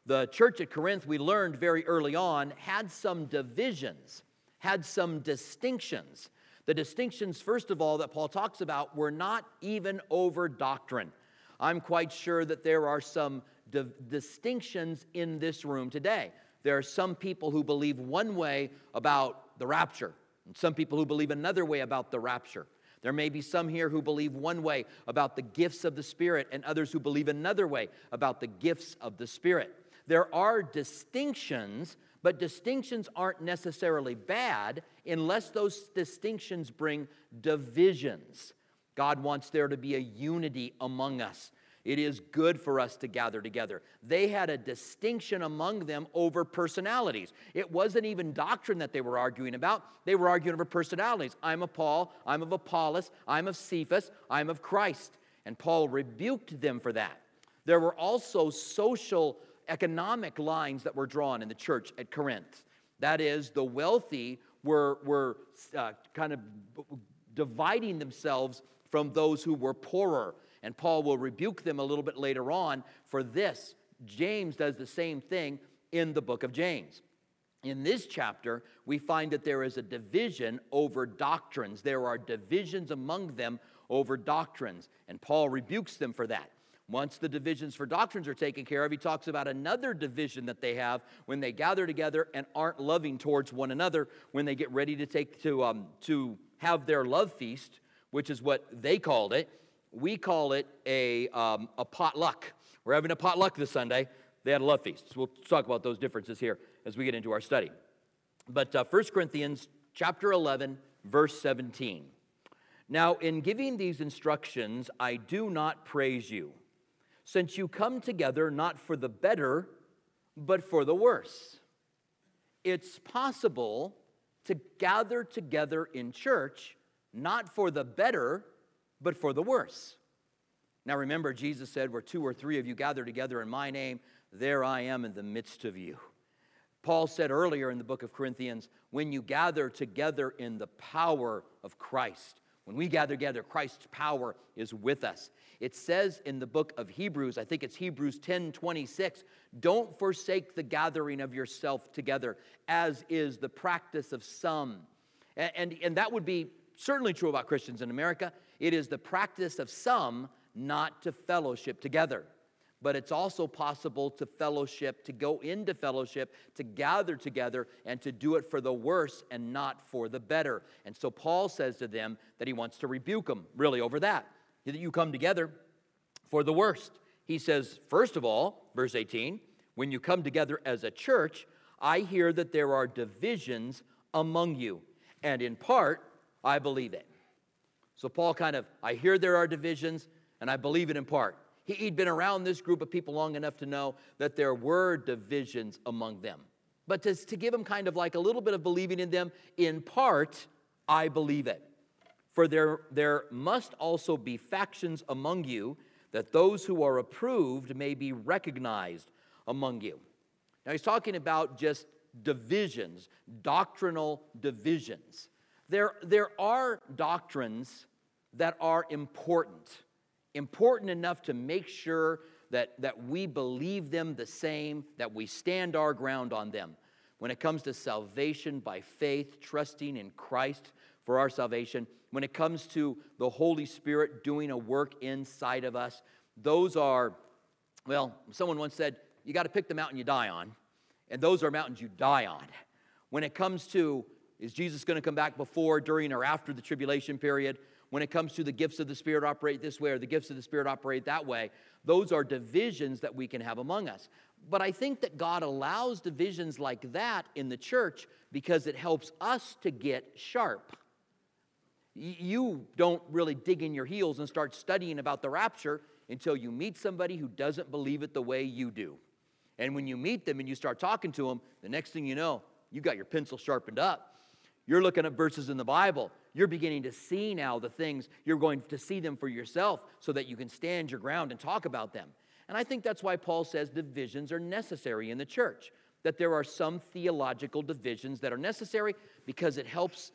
The church at Corinth, we learned very early on, had some divisions, had some distinctions. The distinctions, first of all, that Paul talks about were not even over doctrine. I'm quite sure that there are some distinctions in this room today. There are some people who believe one way about the rapture, and some people who believe another way about the rapture. There may be some here who believe one way about the gifts of the Spirit, and others who believe another way about the gifts of the Spirit. There are distinctions, but distinctions aren't necessarily bad unless those distinctions bring divisions. God wants there to be a unity among us. It is good for us to gather together. They had a distinction among them over personalities. It wasn't even doctrine that they were arguing about. They were arguing over personalities. I'm of Paul, I'm of Apollos, I'm of Cephas, I'm of Christ. And Paul rebuked them for that. There were also social, economic lines that were drawn in the church at Corinth. That is, the wealthy were kind of dividing themselves from those who were poorer. And Paul will rebuke them a little bit later on for this. James does the same thing in the book of James. In this chapter, we find that there is a division over doctrines. There are divisions among them over doctrines. And Paul rebukes them for that. Once the divisions for doctrines are taken care of, he talks about another division that they have when they gather together and aren't loving towards one another when they get ready to have their love feast, which is what they called it. We call it a potluck. We're having a potluck this Sunday. They had a love feast. So we'll talk about those differences here as we get into our study. But 1 Corinthians chapter 11, verse 17. Now, in giving these instructions, I do not praise you, since you come together not for the better, but for the worse. It's possible to gather together in church, not for the better, but for the worse. Now remember, Jesus said, where 2 or 3 of you gather together in my name, there I am in the midst of you. Paul said earlier in the book of Corinthians, when you gather together in the power of Christ, when we gather together, Christ's power is with us. It says in the book of Hebrews, I think it's Hebrews 10:26, don't forsake the gathering of yourself together, as is the practice of some. And that would be certainly true about Christians in America. It is the practice of some not to fellowship together. But it's also possible to fellowship, to go into fellowship, to gather together, and to do it for the worse and not for the better. And so Paul says to them that he wants to rebuke them, really, over that you come together for the worst. He says, first of all, verse 18, when you come together as a church, I hear that there are divisions among you, and in part, I believe it. So Paul I hear there are divisions, and I believe it in part. He'd been around this group of people long enough to know that there were divisions among them. But to give him kind of like a little bit of believing in them, in part, I believe it. For there must also be factions among you, that those who are approved may be recognized among you. Now he's talking about just divisions, doctrinal divisions. There are doctrines that are important enough to make sure that we believe them the same, that we stand our ground on them. When it comes to salvation by faith, trusting in Christ for our salvation, when it comes to the Holy Spirit doing a work inside of us, those are, well, someone once said, you got to pick the mountain you die on, and those are mountains you die on. When it comes to, is Jesus going to come back before, during, or after the tribulation period? When it comes to the gifts of the Spirit operate this way or the gifts of the Spirit operate that way, those are divisions that we can have among us. But I think that God allows divisions like that in the church because it helps us to get sharp. You don't really dig in your heels and start studying about the rapture until you meet somebody who doesn't believe it the way you do. And when you meet them and you start talking to them, the next thing you know, you got your pencil sharpened up. You're looking at verses in the Bible. You're beginning to see now the things. You're going to see them for yourself so that you can stand your ground and talk about them. And I think that's why Paul says divisions are necessary in the church, that there are some theological divisions that are necessary because it helps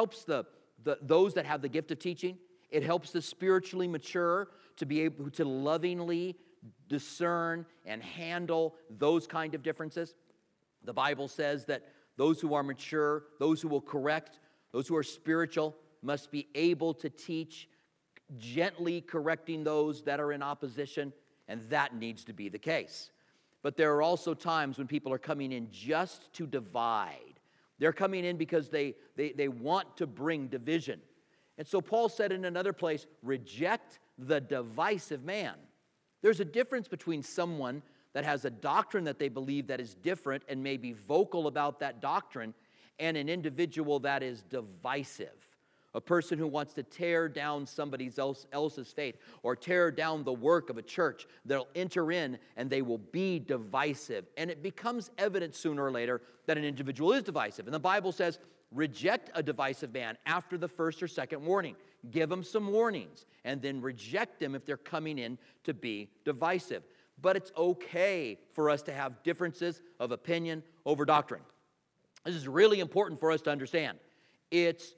those that have the gift of teaching. It helps the spiritually mature to be able to lovingly discern and handle those kind of differences. The Bible says that those who are mature, those who will correct, those who are spiritual must be able to teach, gently correcting those that are in opposition, and that needs to be the case. But there are also times when people are coming in just to divide. They're coming in because they want to bring division. And so Paul said in another place, reject the divisive man. There's a difference between someone that has a doctrine that they believe that is different and may be vocal about that doctrine, and an individual that is divisive. A person who wants to tear down somebody else's faith or tear down the work of a church. They'll enter in and they will be divisive. And it becomes evident sooner or later that an individual is divisive. And the Bible says, reject a divisive man after the first or second warning. Give them some warnings and then reject them if they're coming in to be divisive. But it's okay for us to have differences of opinion over doctrine. This is really important for us to understand. It's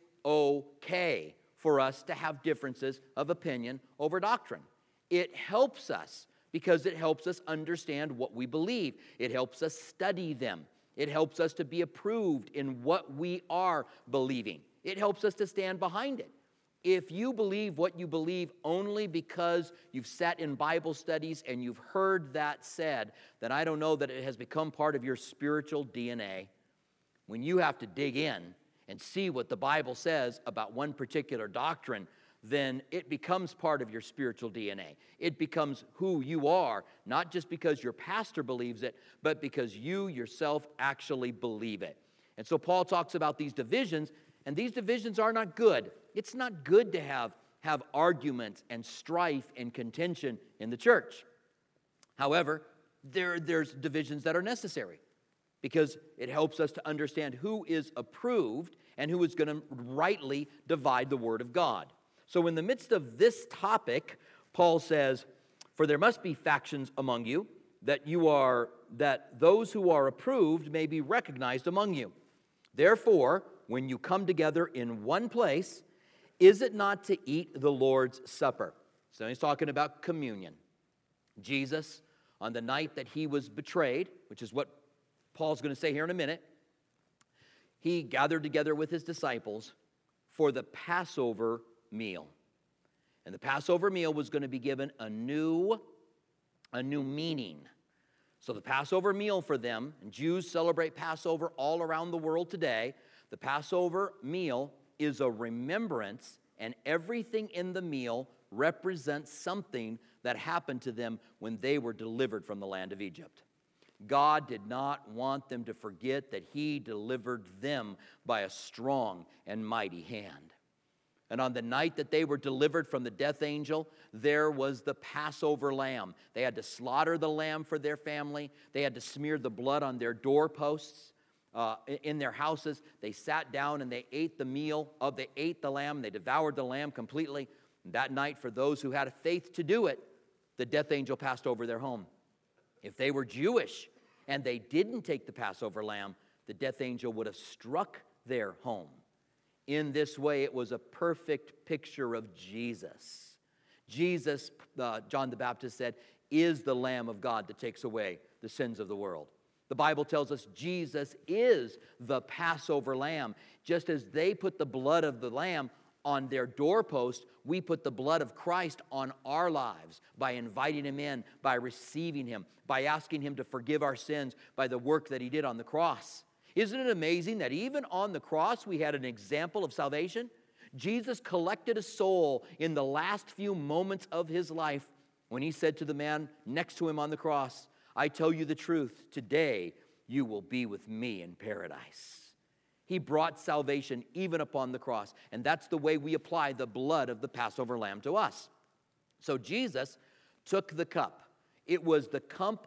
okay for us to have differences of opinion over doctrine. It helps us because it helps us understand what we believe. It helps us study them. It helps us to be approved in what we are believing. It helps us to stand behind it. If you believe what you believe only because you've sat in Bible studies and you've heard that said, then I don't know that it has become part of your spiritual DNA. When you have to dig in and see what the Bible says about one particular doctrine, then it becomes part of your spiritual DNA. It becomes who you are, not just because your pastor believes it, but because you yourself actually believe it. And so Paul talks about these divisions, and these divisions are not good. It's not good to have arguments and strife and contention in the church. However, there's divisions that are necessary, because it helps us to understand who is approved and who is going to rightly divide the word of God. So in the midst of this topic, Paul says, for there must be factions among you, that those who are approved may be recognized among you. Therefore, when you come together in one place, is it not to eat the Lord's Supper? So he's talking about communion. Jesus, on the night that he was betrayed, which is what Paul's going to say here in a minute, he gathered together with his disciples for the Passover meal. And the Passover meal was going to be given a new meaning. So the Passover meal for them, and Jews celebrate Passover all around the world today, the Passover meal is a remembrance, and everything in the meal represents something that happened to them when they were delivered from the land of Egypt. God did not want them to forget that he delivered them by a strong and mighty hand. And on the night that they were delivered from the death angel, there was the Passover lamb. They had to slaughter the lamb for their family. They had to smear the blood on their doorposts in their houses. They sat down and they ate the they ate the lamb. They devoured the lamb completely. And that night, for those who had a faith to do it, the death angel passed over their home. If they were Jewish and they didn't take the Passover lamb, the death angel would have struck their home. In this way, it was a perfect picture of Jesus. Jesus, John the Baptist said, is the Lamb of God that takes away the sins of the world. The Bible tells us Jesus is the Passover lamb. Just as they put the blood of the lamb on their doorpost, we put the blood of Christ on our lives by inviting him in, by receiving him, by asking him to forgive our sins by the work that he did on the cross. Isn't it amazing that even on the cross we had an example of salvation? Jesus collected a soul in the last few moments of his life when he said to the man next to him on the cross, I tell you the truth, today you will be with me in paradise. He brought salvation even upon the cross, and that's the way we apply the blood of the Passover lamb to us. So Jesus took the cup. It was the cup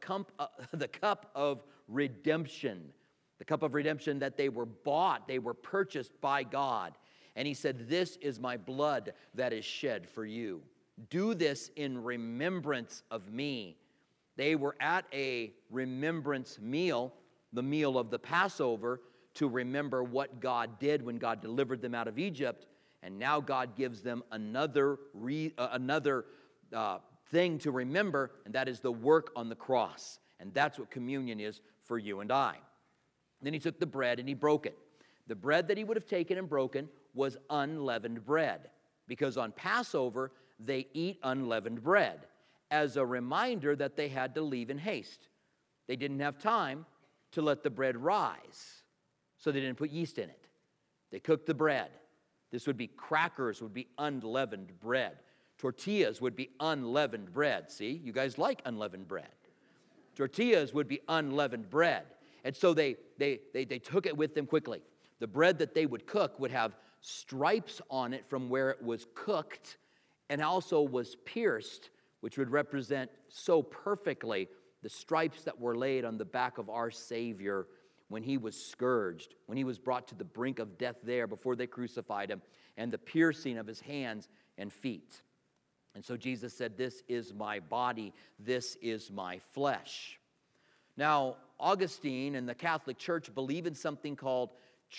of redemption. The cup of redemption that they were bought, they were purchased by God. And he said, this is my blood that is shed for you. Do this in remembrance of me. They were at a remembrance meal, the meal of the Passover, to remember what God did when God delivered them out of Egypt. And now God gives them another thing to remember, and that is the work on the cross. And that's what communion is for you and I. Then he took the bread and he broke it. The bread that he would have taken and broken was unleavened bread, because on Passover, they eat unleavened bread as a reminder that they had to leave in haste. They didn't have time to let the bread rise, so they didn't put yeast in it. They cooked the bread. This would be crackers, would be unleavened bread. Tortillas would be unleavened bread. See, you guys like unleavened bread. Tortillas would be unleavened bread. And so they took it with them quickly. The bread that they would cook would have stripes on it from where it was cooked, and also was pierced, which would represent so perfectly the stripes that were laid on the back of our Savior when he was scourged, when he was brought to the brink of death there before they crucified him, and the piercing of his hands and feet. And so Jesus said, "This is my body, this is my flesh." Now, Augustine and the Catholic Church believe in something called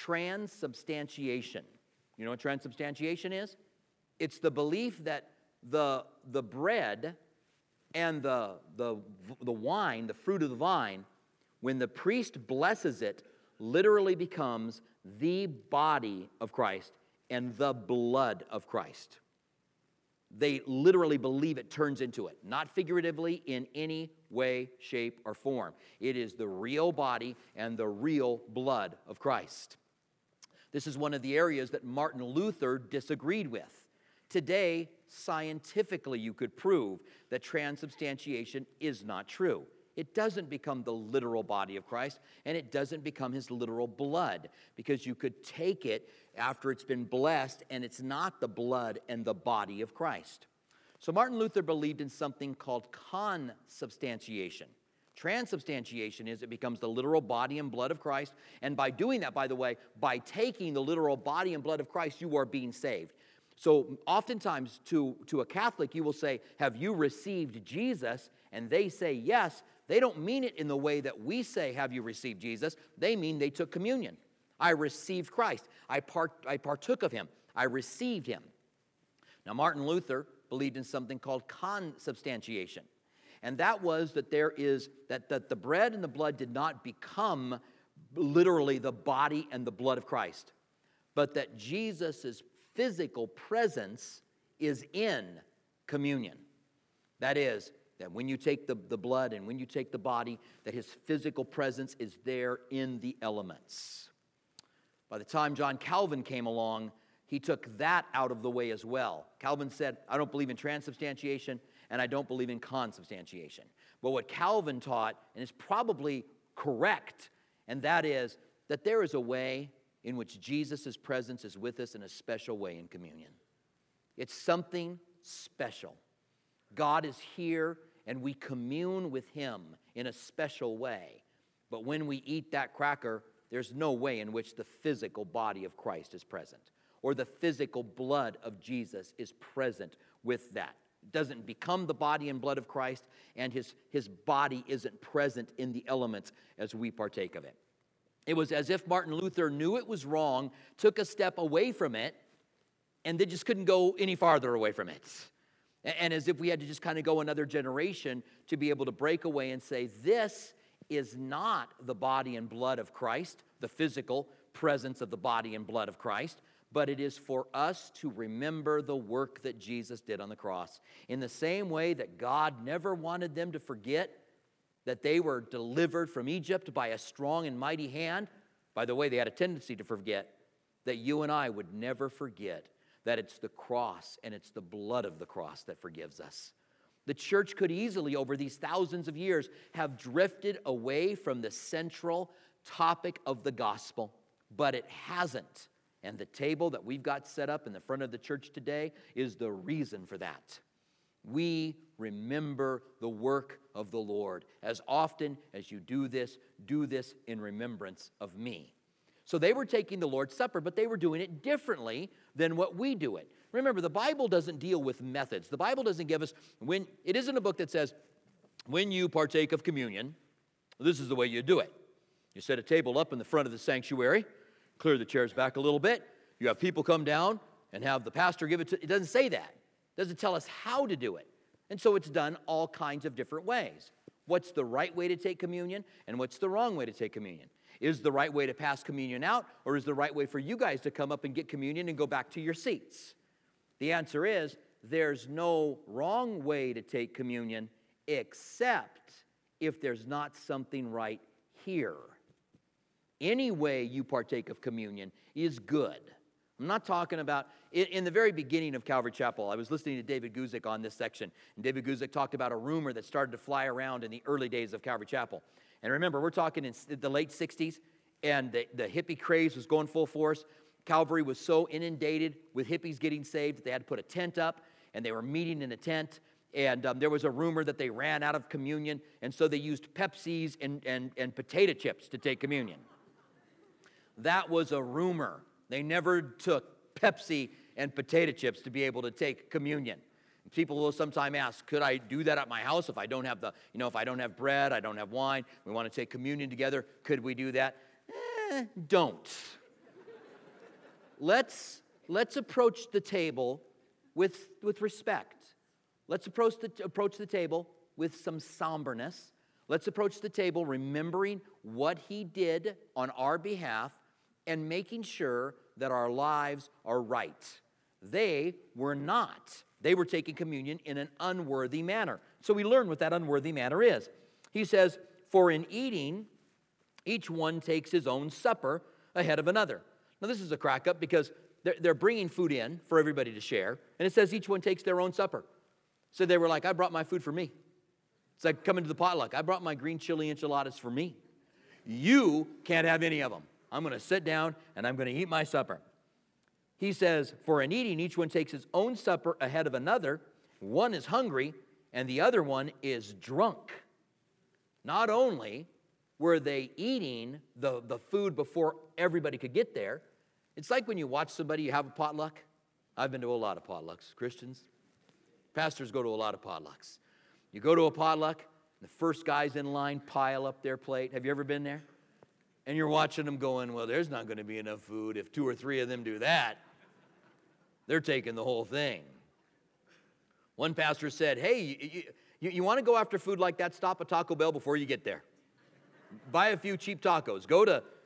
transubstantiation. You know what transubstantiation is? It's the belief that the bread and the wine, the fruit of the vine, when the priest blesses it, literally becomes the body of Christ and the blood of Christ. They literally believe it turns into it, not figuratively in any way, shape, or form. It is the real body and the real blood of Christ. This is one of the areas that Martin Luther disagreed with. Today, scientifically, you could prove that transubstantiation is not true. It doesn't become the literal body of Christ, and it doesn't become his literal blood, because you could take it after it's been blessed, and it's not the blood and the body of Christ. So Martin Luther believed in something called consubstantiation. Transubstantiation is it becomes the literal body and blood of Christ, and by doing that, by the way, by taking the literal body and blood of Christ, you are being saved. So oftentimes to a Catholic, you will say, "Have you received Jesus?" And they say yes. They don't mean it in the way that we say, "Have you received Jesus?" They mean they took communion. I received Christ. I partook of him. I received him. Now, Martin Luther believed in something called consubstantiation. And that was that that the bread and the blood did not become literally the body and the blood of Christ, but that Jesus' physical presence is in communion. That is, that when you take the blood and when you take the body, that his physical presence is there in the elements. By the time John Calvin came along, he took that out of the way as well. Calvin said, "I don't believe in transubstantiation, and I don't believe in consubstantiation." But what Calvin taught, and is probably correct, and that is that there is a way in which Jesus' presence is with us in a special way in communion. It's something special. God is here, and we commune with him in a special way. But when we eat that cracker, there's no way in which the physical body of Christ is present, or the physical blood of Jesus is present with that. It doesn't become the body and blood of Christ, and his body isn't present in the elements as we partake of it. It was as if Martin Luther knew it was wrong, took a step away from it, and they just couldn't go any farther away from it. And as if we had to just kind of go another generation to be able to break away and say, this is not the body and blood of Christ, the physical presence of the body and blood of Christ, but it is for us to remember the work that Jesus did on the cross. In the same way that God never wanted them to forget that they were delivered from Egypt by a strong and mighty hand. By the way, they had a tendency to forget. That you and I would never forget that it's the cross and it's the blood of the cross that forgives us. The church could easily, over these thousands of years, have drifted away from the central topic of the gospel, but it hasn't. And the table that we've got set up in the front of the church today is the reason for that. We remember the work of the Lord. As often as you do this in remembrance of me. So they were taking the Lord's Supper, but they were doing it differently than what we do it. Remember, the Bible doesn't deal with methods. The Bible doesn't give us, it isn't a book that says, when you partake of communion, this is the way you do it. You set a table up in the front of the sanctuary, clear the chairs back a little bit, you have people come down and have the pastor give it to, it doesn't say that. It doesn't tell us how to do it. And so it's done all kinds of different ways. What's the right way to take communion and what's the wrong way to take communion? Is the right way to pass communion out, or is the right way for you guys to come up and get communion and go back to your seats? The answer is there's no wrong way to take communion except if there's not something right here. Any way you partake of communion is good. I'm not talking about, in the very beginning of Calvary Chapel, I was listening to David Guzik on this section, and David Guzik talked about a rumor that started to fly around in the early days of Calvary Chapel. And remember, we're talking in the late 60s, and the hippie craze was going full force. Calvary was so inundated with hippies getting saved that they had to put a tent up, and they were meeting in a tent. And there was a rumor that they ran out of communion, and so they used Pepsis and potato chips to take communion. That was a rumor. They never took Pepsi and potato chips to be able to take communion. People will sometimes ask, could I do that at my house if I don't have if I don't have bread, I don't have wine, we want to take communion together, could we do that? Don't. Let's approach the table with respect. Let's approach the table with some somberness. Let's approach the table remembering what he did on our behalf and making sure that our lives are right. They were not. They were taking communion in an unworthy manner. So we learn what that unworthy manner is. He says, for in eating, each one takes his own supper ahead of another. Now this is a crack up because they're bringing food in for everybody to share. And it says each one takes their own supper. So they were like, I brought my food for me. It's like coming to the potluck. I brought my green chili enchiladas for me. You can't have any of them. I'm going to sit down and I'm going to eat my supper. He says, for in eating, each one takes his own supper ahead of another. One is hungry and the other one is drunk. Not only were they eating the food before everybody could get there, it's like when you watch somebody, you have a potluck. I've been to a lot of potlucks. Christians, pastors go to a lot of potlucks. You go to a potluck, the first guys in line pile up their plate. Have you ever been there? And you're watching them going, well, there's not going to be enough food if 2 or 3 of them do that. They're taking the whole thing. One pastor said, hey, you want to go after food like that, stop at Taco Bell before you get there. Buy a few cheap tacos. Go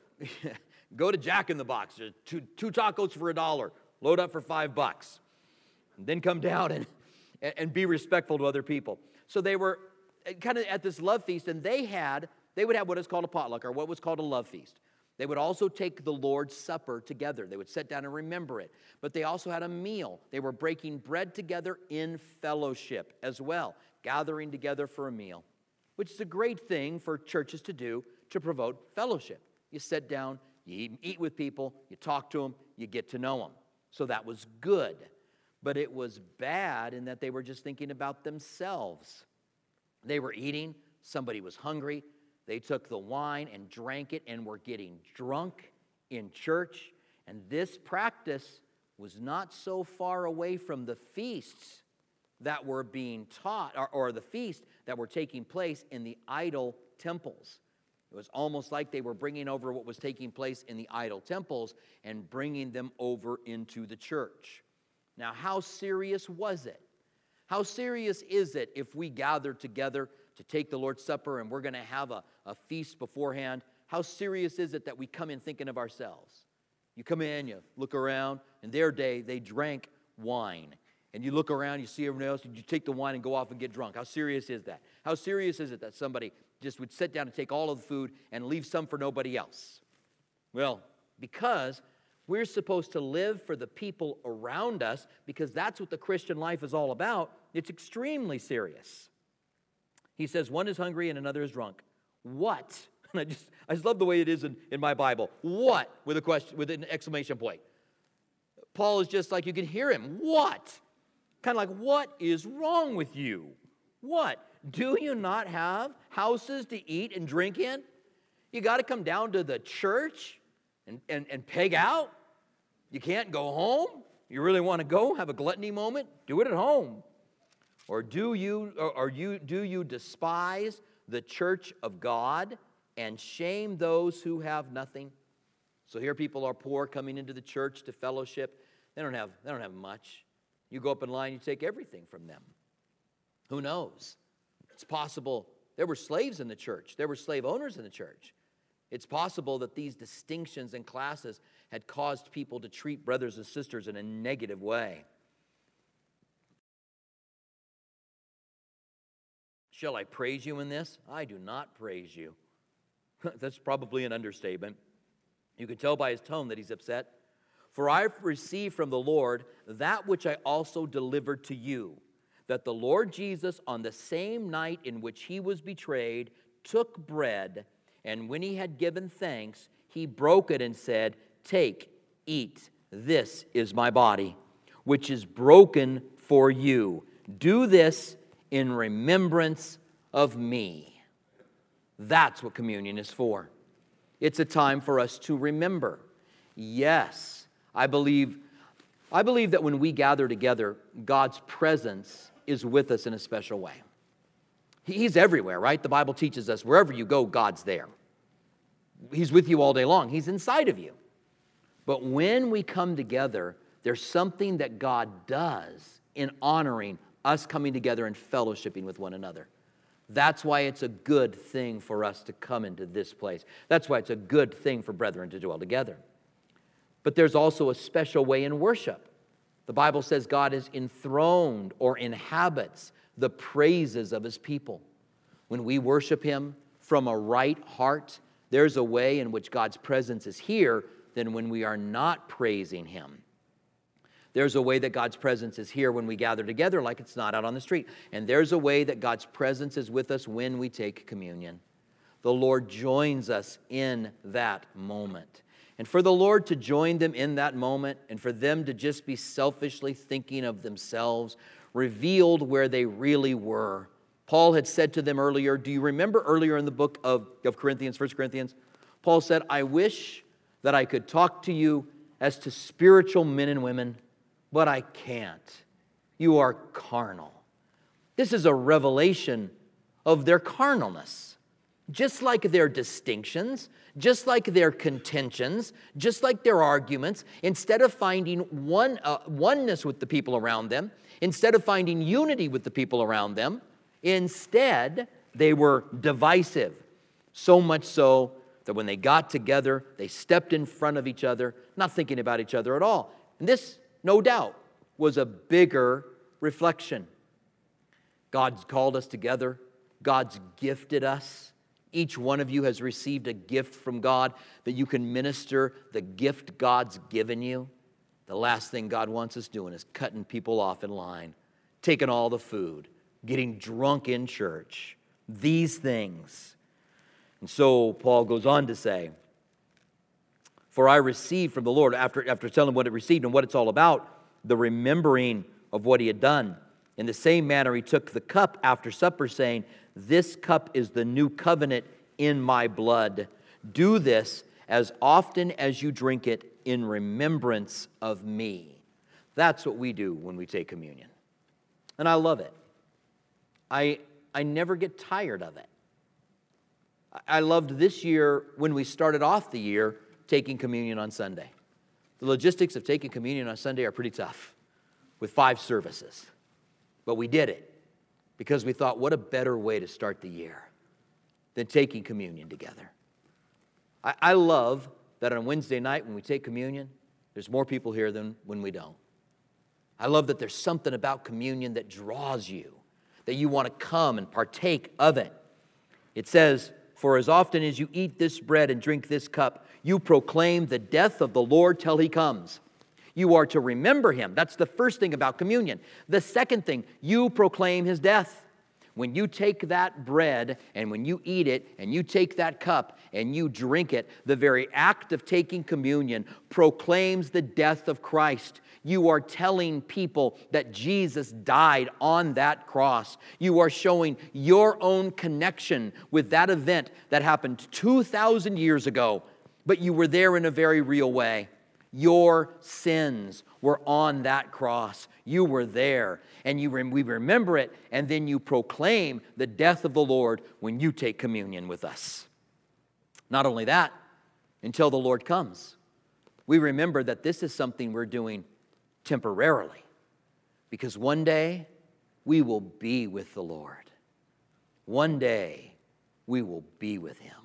to Jack in the Box. Two tacos for $1. Load up for $5. And then come down and be respectful to other people. So they were kind of at this love feast, and they would have what is called a potluck, or what was called a love feast. They would also take the Lord's Supper together. They would sit down and remember it. But they also had a meal. They were breaking bread together in fellowship as well, gathering together for a meal, which is a great thing for churches to do to promote fellowship. You sit down, you eat with people, you talk to them, you get to know them. So that was good. But it was bad in that they were just thinking about themselves. They were eating, somebody was hungry, they took the wine and drank it and were getting drunk in church. And this practice was not so far away from the feasts that were being taught, or the feasts that were taking place in the idol temples. It was almost like they were bringing over what was taking place in the idol temples and bringing them over into the church. Now, how serious was it? How serious is it if we gather together to take the Lord's Supper and we're going to have a feast beforehand? How serious is it that we come in thinking of ourselves? You come in, you look around. In their day, they drank wine. And you look around, you see everyone else, and you take the wine and go off and get drunk. How serious is that? How serious is it that somebody just would sit down and take all of the food and leave some for nobody else? Well, because we're supposed to live for the people around us, because that's what the Christian life is all about. It's extremely serious. He says, one is hungry and another is drunk. What? And I just love the way it is in my Bible. What? With a question, with an exclamation point. Paul is just like, you can hear him. What? Kind of like, what is wrong with you? What? Do you not have houses to eat and drink in? You got to come down to the church and peg out? You can't go home? You really want to go have a gluttony moment? Do it at home. Or do you despise the church of God and shame those who have nothing? So here people are poor coming into the church to fellowship. They don't have much. You go up in line, you take everything from them. Who knows? It's possible there were slaves in the church. There were slave owners in the church. It's possible that these distinctions and classes had caused people to treat brothers and sisters in a negative way. Shall I praise you in this? I do not praise you. That's probably an understatement. You can tell by his tone that he's upset. For I received from the Lord that which I also delivered to you, that the Lord Jesus, on the same night in which he was betrayed, took bread, and when he had given thanks, he broke it and said, Take, eat, this is my body, which is broken for you. Do this in remembrance of me. That's what communion is for. It's a time for us to remember. Yes, I believe that when we gather together, God's presence is with us in a special way. He's everywhere, right? The Bible teaches us wherever you go, God's there. He's with you all day long. He's inside of you. But when we come together, there's something that God does in honoring us coming together and fellowshipping with one another. That's why it's a good thing for us to come into this place. That's why it's a good thing for brethren to dwell together. But there's also a special way in worship. The Bible says God is enthroned or inhabits the praises of his people. When we worship him from a right heart, there's a way in which God's presence is here than when we are not praising him. There's a way that God's presence is here when we gather together like it's not out on the street. And there's a way that God's presence is with us when we take communion. The Lord joins us in that moment. And for the Lord to join them in that moment and for them to just be selfishly thinking of themselves revealed where they really were. Paul had said to them earlier, do you remember earlier in the book of Corinthians, 1 Corinthians? Paul said, I wish that I could talk to you as to spiritual men and women, but I can't. You are carnal. This is a revelation of their carnalness. Just like their distinctions, just like their contentions, just like their arguments, instead of finding oneness with the people around them, instead of finding unity with the people around them, instead they were divisive. So much so that when they got together, they stepped in front of each other, not thinking about each other at all. And this, no doubt, was a bigger reflection. God's called us together. God's gifted us. Each one of you has received a gift from God that you can minister the gift God's given you. The last thing God wants us doing is cutting people off in line, taking all the food, getting drunk in church. These things. And so Paul goes on to say, for I received from the Lord, after telling him what it received and what it's all about, the remembering of what he had done. In the same manner, he took the cup after supper, saying, this cup is the new covenant in my blood. Do this as often as you drink it in remembrance of me. That's what we do when we take communion. And I love it. I never get tired of it. I loved this year when we started off the year taking communion on Sunday. The logistics of taking communion on Sunday are pretty tough with 5 services. But we did it because we thought, what a better way to start the year than taking communion together. I love that on Wednesday night when we take communion, there's more people here than when we don't. I love that there's something about communion that draws you, that you want to come and partake of it. It says, for as often as you eat this bread and drink this cup, you proclaim the death of the Lord till he comes. You are to remember him. That's the first thing about communion. The second thing, you proclaim his death. When you take that bread and when you eat it and you take that cup and you drink it, the very act of taking communion proclaims the death of Christ. You are telling people that Jesus died on that cross. You are showing your own connection with that event that happened 2,000 years ago, but you were there in a very real way. Your sins were on that cross. You were there, and we remember it, and then you proclaim the death of the Lord when you take communion with us. Not only that, until the Lord comes. We remember that this is something we're doing temporarily, because one day we will be with the Lord. One day, we will be with Him.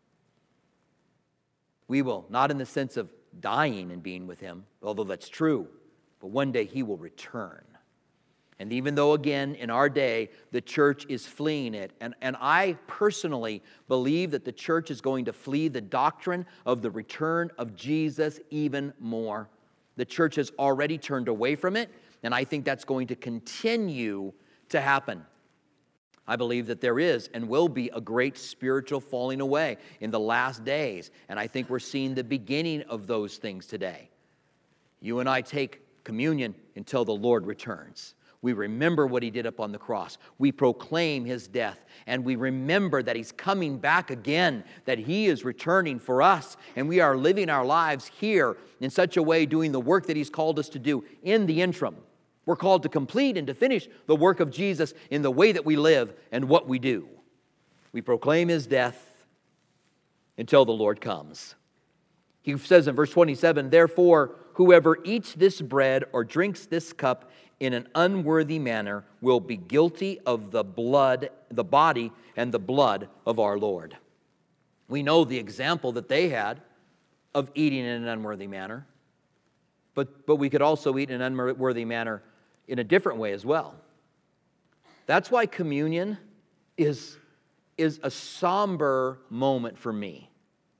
We will, not in the sense of dying and being with Him, although that's true, but one day He will return. And even though, again, in our day, the church is fleeing it, and I personally believe that the church is going to flee the doctrine of the return of Jesus even more. The church has already turned away from it, and I think that's going to continue to happen. I believe that there is and will be a great spiritual falling away in the last days, and I think we're seeing the beginning of those things today. You and I take communion until the Lord returns. We remember what He did up on the cross. We proclaim His death, and we remember that He's coming back again, that He is returning for us, and we are living our lives here in such a way, doing the work that He's called us to do in the interim. We're called to complete and to finish the work of Jesus in the way that we live and what we do. We proclaim His death until the Lord comes. He says in verse 27, "Therefore, whoever eats this bread or drinks this cup in an unworthy manner will be guilty of the body and the blood of our Lord." We know the example that they had of eating in an unworthy manner, but we could also eat in an unworthy manner in a different way as well. That's why communion is a somber moment for me.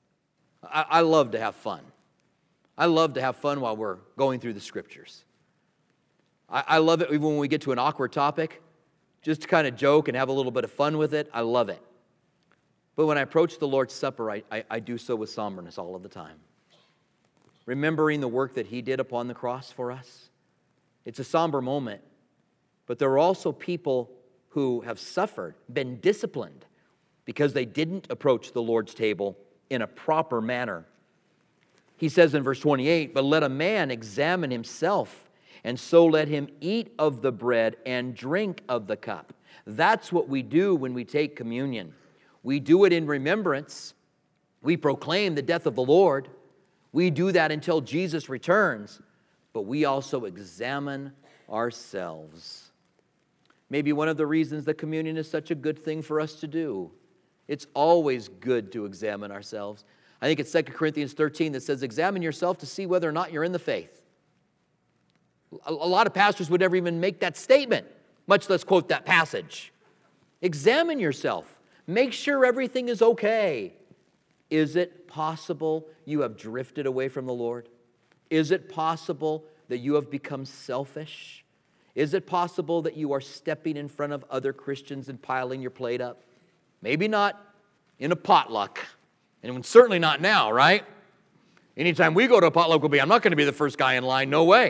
I love to have fun. I love to have fun while we're going through the Scriptures. I love it even when we get to an awkward topic, just to kind of joke and have a little bit of fun with it. I love it. But when I approach the Lord's Supper, I do so with somberness all of the time. Remembering the work that He did upon the cross for us. It's a somber moment. But there are also people who have suffered, been disciplined, because they didn't approach the Lord's table in a proper manner. He says in verse 28, "But let a man examine himself, and so let him eat of the bread and drink of the cup." That's what we do when we take communion. We do it in remembrance. We proclaim the death of the Lord. We do that until Jesus returns. But we also examine ourselves. Maybe one of the reasons that communion is such a good thing for us to do. It's always good to examine ourselves. I think it's 2 Corinthians 13 that says, "Examine yourself to see whether or not you're in the faith." A lot of pastors would never even make that statement, much less quote that passage. Examine yourself. Make sure everything is okay. Is it possible you have drifted away from the Lord? Is it possible that you have become selfish? Is it possible that you are stepping in front of other Christians and piling your plate up? Maybe not in a potluck, and certainly not now, right? Anytime we go to a potluck, I'm not going to be the first guy in line, no way.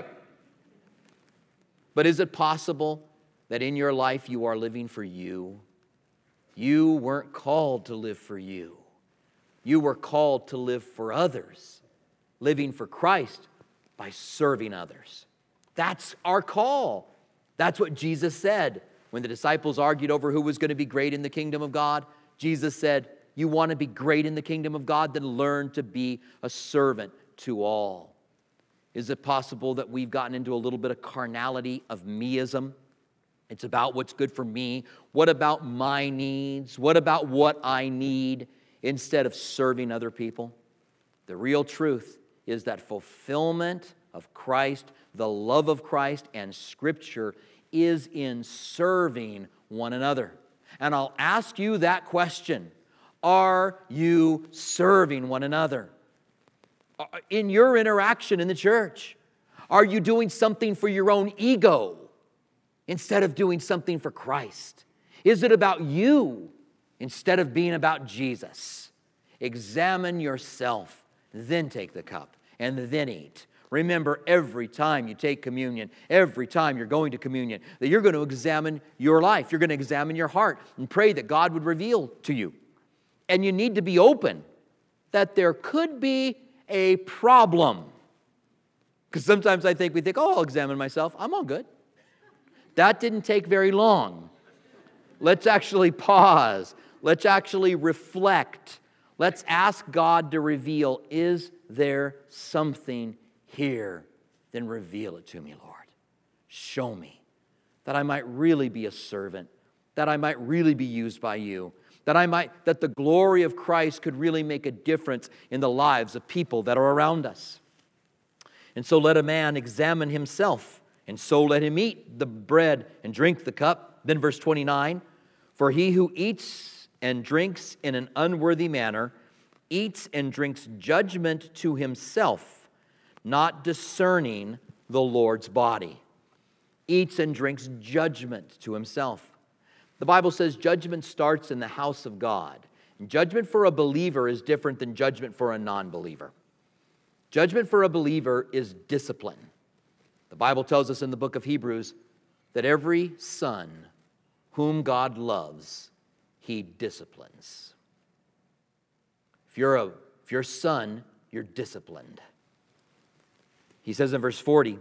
But is it possible that in your life you are living for you? You weren't called to live for you. You were called to live for others, living for Christ by serving others. That's our call. That's what Jesus said. When the disciples argued over who was going to be great in the kingdom of God, Jesus said, "You want to be great in the kingdom of God? Then learn to be a servant to all." Is it possible that we've gotten into a little bit of carnality, of meism? It's about what's good for me. What about my needs? What about what I need, instead of serving other people? The real truth is that fulfillment of Christ, the love of Christ, and Scripture is in serving one another. And I'll ask you that question. Are you serving one another? In your interaction in the church, are you doing something for your own ego instead of doing something for Christ? Is it about you instead of being about Jesus? Examine yourself, then take the cup, and then eat. Remember, every time you take communion, every time you're going to communion, that you're going to examine your life. You're going to examine your heart and pray that God would reveal to you. And you need to be open that there could be a problem. Because sometimes we think, oh, I'll examine myself. I'm all good. That didn't take very long. Let's actually pause. Let's actually reflect. Let's ask God to reveal, is there something here? Then reveal it to me, Lord. Show me that I might really be a servant, that I might really be used by you, that the glory of Christ could really make a difference in the lives of people that are around us. And so let a man examine himself, and so let him eat the bread and drink the cup. Then verse 29, for he who eats and drinks in an unworthy manner eats and drinks judgment to himself, not discerning the Lord's body. Eats and drinks judgment to himself. The Bible says judgment starts in the house of God. And judgment for a believer is different than judgment for a non-believer. Judgment for a believer is discipline. The Bible tells us in the book of Hebrews that every son whom God loves, he disciplines. If you're a son, you're disciplined. He says in verse 30,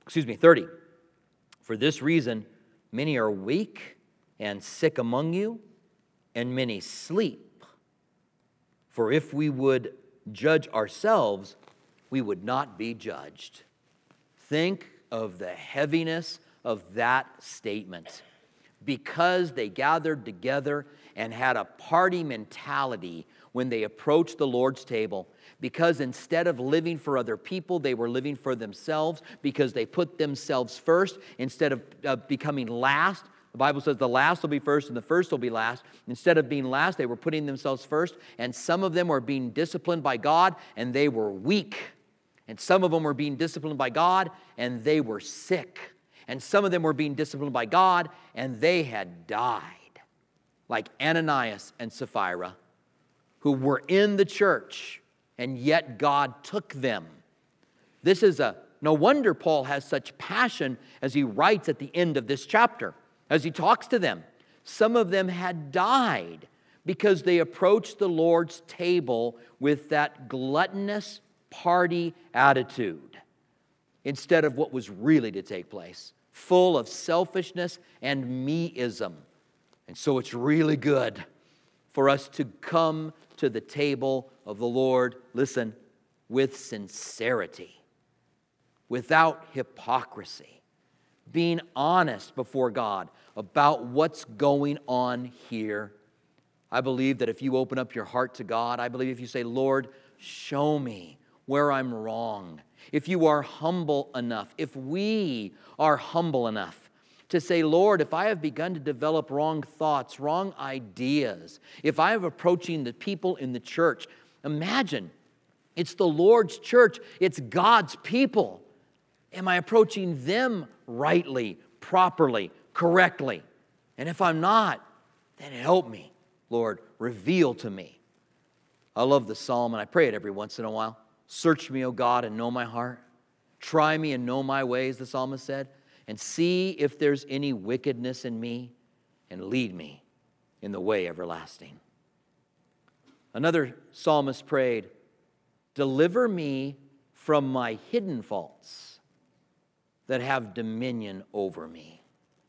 for this reason, many are weak and sick among you, and many sleep. For if we would judge ourselves, we would not be judged. Think of the heaviness of that statement. Because they gathered together and had a party mentality when they approached the Lord's table, because instead of living for other people, they were living for themselves, because they put themselves first instead of becoming last. The Bible says the last will be first and the first will be last. Instead of being last, they were putting themselves first, and some of them were being disciplined by God, and they were weak. And some of them were being disciplined by God, and they were sick. And some of them were being disciplined by God, and they had died. Like Ananias and Sapphira, who were in the church, and yet God took them. No wonder Paul has such passion as he writes at the end of this chapter, as he talks to them. Some of them had died because they approached the Lord's table with that gluttonous party attitude instead of what was really to take place, full of selfishness and me-ism. And so it's really good for us to come to the table of the Lord, listen, with sincerity, without hypocrisy, being honest before God about what's going on here. I believe that if you open up your heart to God, I believe if you say, Lord, show me where I'm wrong. If you are humble enough, if we are humble enough to say, Lord, if I have begun to develop wrong thoughts, wrong ideas, if I am approaching the people in the church, imagine, it's the Lord's church, it's God's people. Am I approaching them rightly, properly, correctly? And if I'm not, then help me, Lord, reveal to me. I love the psalm, and I pray it every once in a while. Search me, O God, and know my heart. Try me and know my ways, the psalmist said, and see if there's any wickedness in me, and lead me in the way everlasting. Another psalmist prayed, deliver me from my hidden faults that have dominion over me.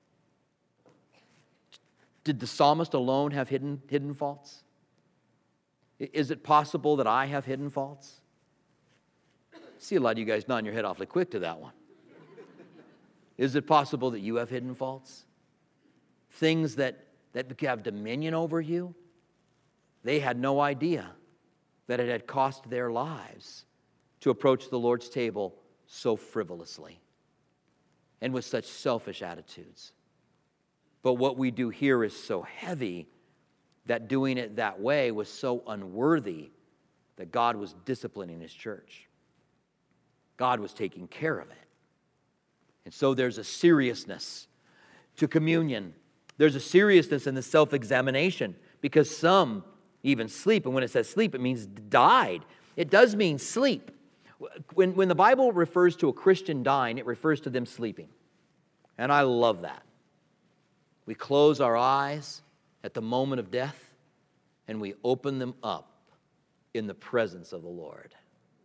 Did the psalmist alone have hidden faults? Is it possible that I have hidden faults? I see a lot of you guys nodding your head awfully quick to that one. Is it possible that you have hidden faults? Things that have dominion over you? They had no idea that it had cost their lives to approach the Lord's table so frivolously and with such selfish attitudes. But what we do here is so heavy that doing it that way was so unworthy that God was disciplining His church. God was taking care of it. And so there's a seriousness to communion. There's a seriousness in the self-examination because some even sleep. And when it says sleep, it means died. It does mean sleep. When the Bible refers to a Christian dying, it refers to them sleeping. And I love that. We close our eyes at the moment of death and we open them up in the presence of the Lord.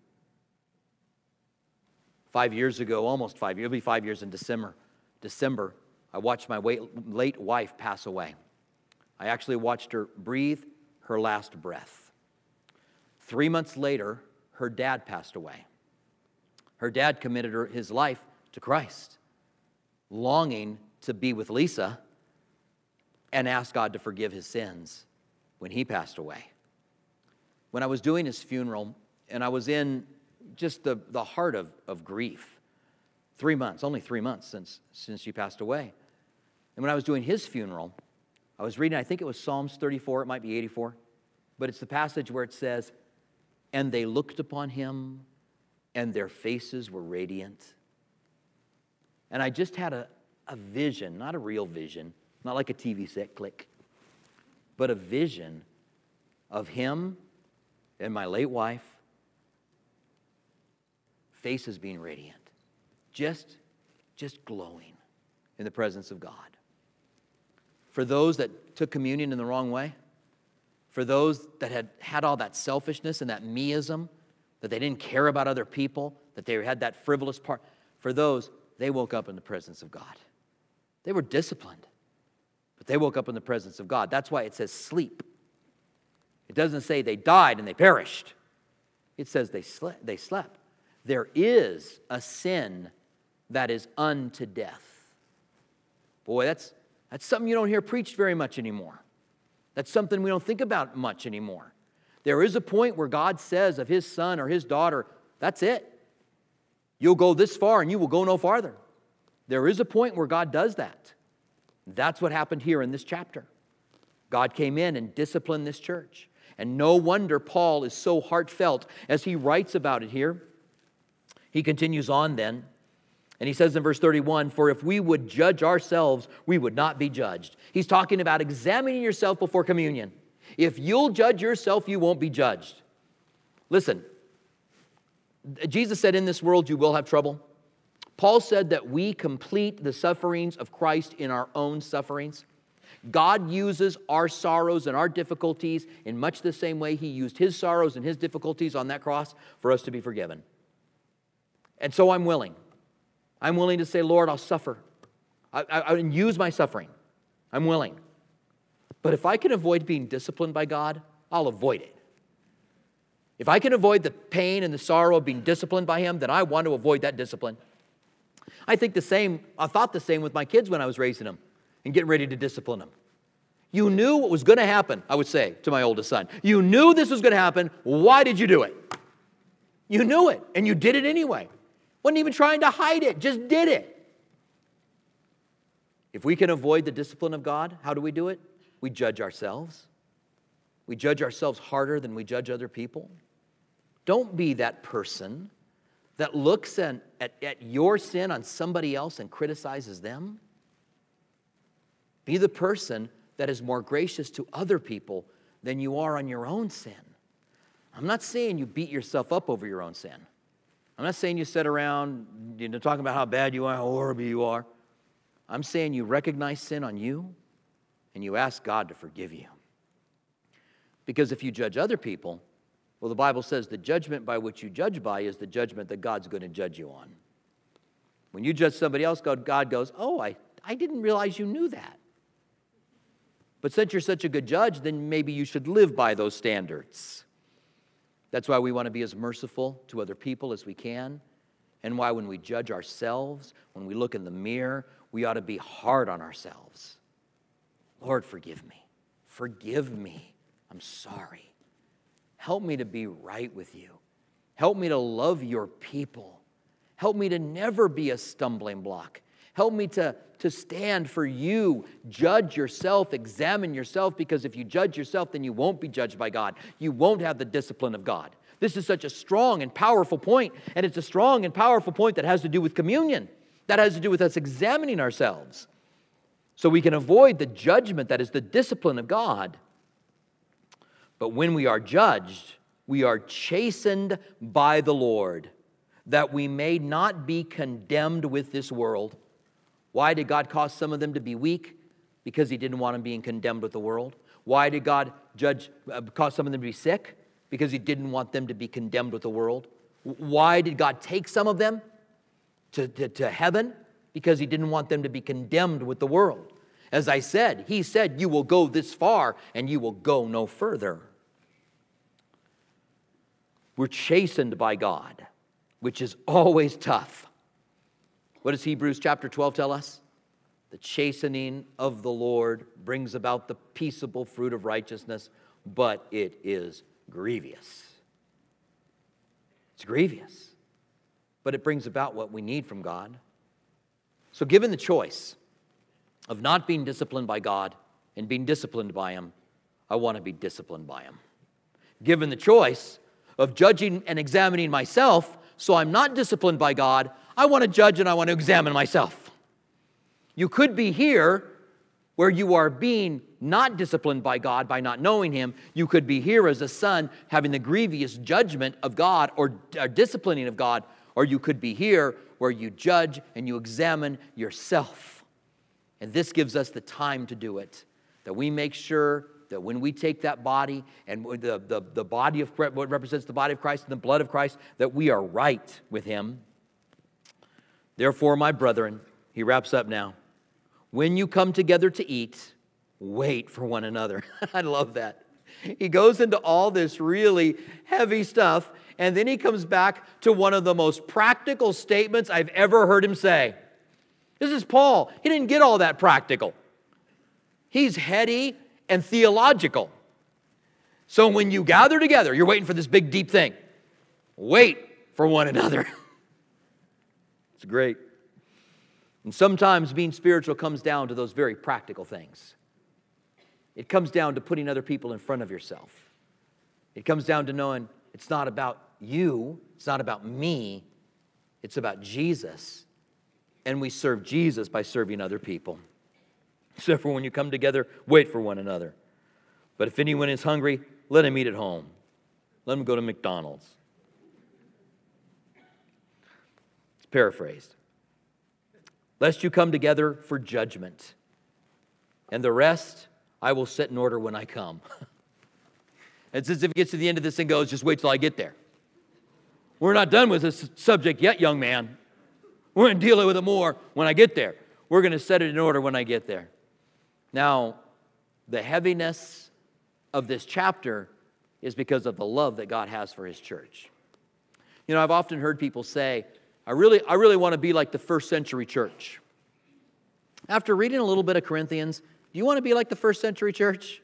5 years ago, almost 5 years, it'll be 5 years in December, I watched my late wife pass away. I actually watched her breathe her last breath. 3 months later, her dad passed away. Her dad committed his life to Christ, longing to be with Lisa and ask God to forgive his sins when he passed away. When I was doing his funeral, and I was in just the heart of grief, 3 months, only 3 months since she passed away. And when I was doing his funeral, I was reading, I think it was Psalms 34, it might be 84, but it's the passage where it says, "And they looked upon him, and their faces were radiant." And I just had a vision, not a real vision, not like a TV set click, but a vision of him and my late wife, faces being radiant, just glowing in the presence of God. For those that took communion in the wrong way, for those that had all that selfishness and that meism, that they didn't care about other people, that they had that frivolous part, for those, they woke up in the presence of God. They were disciplined, but they woke up in the presence of God. That's why it says sleep. It doesn't say they died and they perished. It says they slept. There is a sin that is unto death. Boy, that's something you don't hear preached very much anymore. That's something we don't think about much anymore. There is a point where God says of his son or his daughter, that's it. You'll go this far and you will go no farther. There is a point where God does that. That's what happened here in this chapter. God came in and disciplined this church. And no wonder Paul is so heartfelt as he writes about it here. He continues on then, and he says in verse 31, "For if we would judge ourselves, we would not be judged." He's talking about examining yourself before communion. If you'll judge yourself, you won't be judged. Listen, Jesus said, "In this world you will have trouble." Paul said that we complete the sufferings of Christ in our own sufferings. God uses our sorrows and our difficulties in much the same way he used his sorrows and his difficulties on that cross for us to be forgiven. And so I'm willing. I'm willing to say, "Lord, I'll suffer. I use my suffering. I'm willing." But if I can avoid being disciplined by God, I'll avoid it. If I can avoid the pain and the sorrow of being disciplined by him, then I want to avoid that discipline. I thought the same with my kids when I was raising them and getting ready to discipline them. You knew what was going to happen, I would say to my oldest son. You knew this was going to happen. Why did you do it? You knew it, and you did it anyway. Wasn't even trying to hide it, just did it. If we can avoid the discipline of God, how do we do it? We judge ourselves. We judge ourselves harder than we judge other people. Don't be that person that looks at your sin on somebody else and criticizes them. Be the person that is more gracious to other people than you are on your own sin. I'm not saying you beat yourself up over your own sin. I'm not saying you sit around talking about how bad you are, how horrible you are. I'm saying you recognize sin on you and you ask God to forgive you. Because if you judge other people, well, the Bible says the judgment by which you judge by is the judgment that God's going to judge you on. When you judge somebody else, God goes, "Oh, I didn't realize you knew that. But since you're such a good judge, then maybe you should live by those standards." That's why we want to be as merciful to other people as we can, and why when we judge ourselves, when we look in the mirror, we ought to be hard on ourselves. "Lord, forgive me. Forgive me. I'm sorry. Help me to be right with you. Help me to love your people. Help me to never be a stumbling block. Help me to stand for you. Judge yourself, examine yourself, because if you judge yourself, then you won't be judged by God. You won't have the discipline of God." This is such a strong and powerful point, and it's a strong and powerful point that has to do with communion. That has to do with us examining ourselves so we can avoid the judgment that is the discipline of God. But when we are judged, we are chastened by the Lord, that we may not be condemned with this world. Why did God cause some of them to be weak? Because he didn't want them being condemned with the world. Why did God cause some of them to be sick? Because he didn't want them to be condemned with the world. Why did God take some of them to heaven? Because he didn't want them to be condemned with the world. As I said, he said, "You will go this far and you will go no further." We're chastened by God, which is always tough. What does Hebrews chapter 12 tell us? The chastening of the Lord brings about the peaceable fruit of righteousness, but it is grievous. It's grievous, but it brings about what we need from God. So given the choice of not being disciplined by God and being disciplined by Him, I want to be disciplined by Him. Given the choice of judging and examining myself so I'm not disciplined by God, I want to judge and I want to examine myself. You could be here where you are being not disciplined by God by not knowing Him. You could be here as a son having the grievous judgment of God or disciplining of God, or you could be here where you judge and you examine yourself. And this gives us the time to do it, that we make sure that when we take that body and the body of what represents the body of Christ and the blood of Christ, that we are right with Him. Therefore, my brethren, he wraps up now, when you come together to eat, wait for one another. I love that. He goes into all this really heavy stuff, and then he comes back to one of the most practical statements I've ever heard him say. This is Paul. He didn't get all that practical. He's heady and theological. So when you gather together, you're waiting for this big, deep thing. Wait for one another. It's great. And sometimes being spiritual comes down to those very practical things. It comes down to putting other people in front of yourself. It comes down to knowing it's not about you, it's not about me, it's about Jesus. And we serve Jesus by serving other people. So therefore, when you come together, wait for one another. But if anyone is hungry, let him eat at home. Let him go to McDonald's. It's paraphrased. Lest you come together for judgment. And the rest I will set in order when I come. It's as if it gets to the end of this and goes, just wait till I get there. We're not done with this subject yet, young man. We're going to deal with it more when I get there. We're going to set it in order when I get there. Now, the heaviness of this chapter is because of the love that God has for His church. You know, I've often heard people say, I really want to be like the first century church. After reading a little bit of Corinthians, do you want to be like the first century church?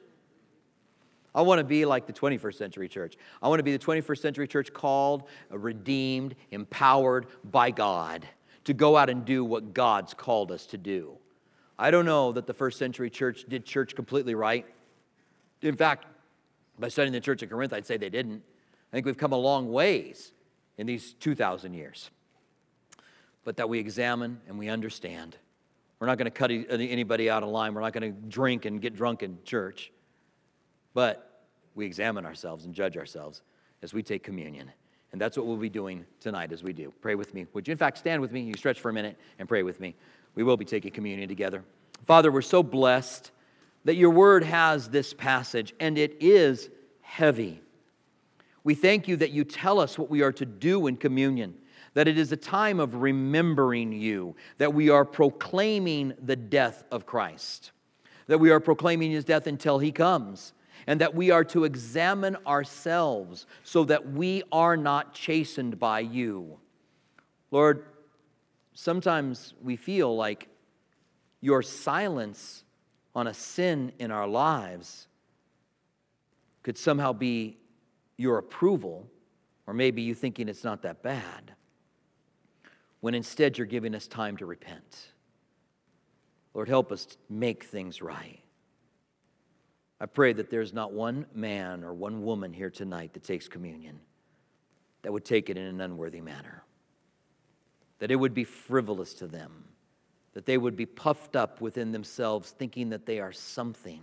I want to be like the 21st century church. I want to be the 21st century church called, redeemed, empowered by God to go out and do what God's called us to do. I don't know that the first century church did church completely right. In fact, by studying the church at Corinth, I'd say they didn't. I think we've come a long ways in these 2,000 years. But that we examine and we understand. We're not going to cut anybody out of line. We're not going to drink and get drunk in church. But we examine ourselves and judge ourselves as we take communion. And that's what we'll be doing tonight as we do. Pray with me. Would you, in fact, stand with me? You stretch for a minute and pray with me. We will be taking communion together. Father, we're so blessed that your word has this passage, and it is heavy. We thank you that you tell us what we are to do in communion, that it is a time of remembering you, that we are proclaiming the death of Christ, that we are proclaiming His death until He comes, and that we are to examine ourselves so that we are not chastened by you. Lord, sometimes we feel like your silence on a sin in our lives could somehow be your approval, or maybe you thinking it's not that bad, when instead you're giving us time to repent. Lord, help us to make things right. I pray that there's not one man or one woman here tonight that takes communion that would take it in an unworthy manner, that it would be frivolous to them, that they would be puffed up within themselves thinking that they are something,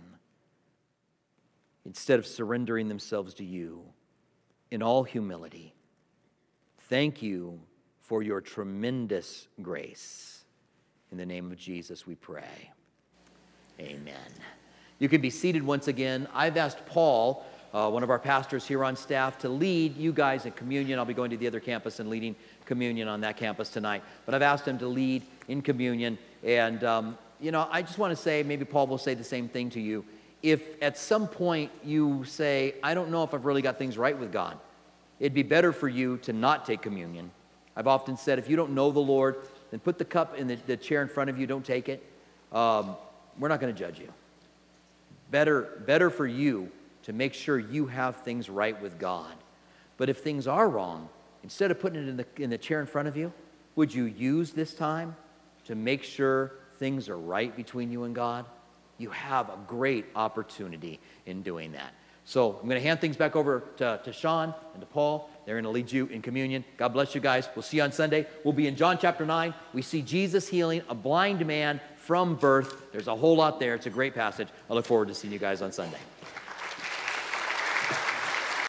instead of surrendering themselves to you in all humility. Thank you for your tremendous grace. In the name of Jesus we pray. Amen. You can be seated once again. I've asked Paul, one of our pastors here on staff, to lead you guys in communion. I'll be going to the other campus and leading communion on that campus tonight. But I've asked him to lead in communion. And, I just want to say, maybe Paul will say the same thing to you. If at some point you say, I don't know if I've really got things right with God, it'd be better for you to not take communion. I've often said, if you don't know the Lord, then put the cup in the chair in front of you, don't take it. we're not going to judge you. Better for you to make sure you have things right with God. But if things are wrong, instead of putting it in the chair in front of you, would you use this time to make sure things are right between you and God? You have a great opportunity in doing that. So I'm going to hand things back over to Sean and to Paul. They're going to lead you in communion. God bless you guys. We'll see you on Sunday. We'll be in John chapter 9. We see Jesus healing a blind man from birth. There's a whole lot there. It's a great passage. I look forward to seeing you guys on Sunday.